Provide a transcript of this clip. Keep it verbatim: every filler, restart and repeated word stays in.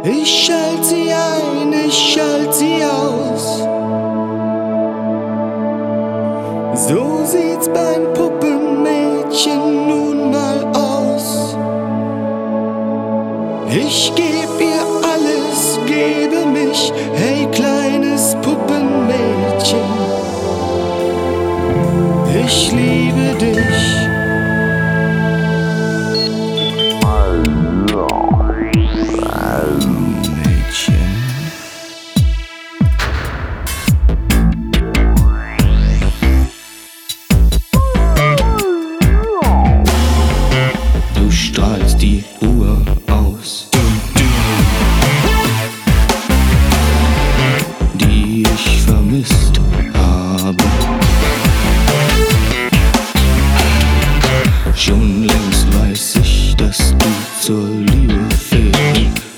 Ich schalt sie ein, ich schalt sie aus. So sieht's beim Puppenmädchen nun mal aus. Ich geb ihr alles, gebe mich, hey kleines Puppenmädchen. Ich liebe dich.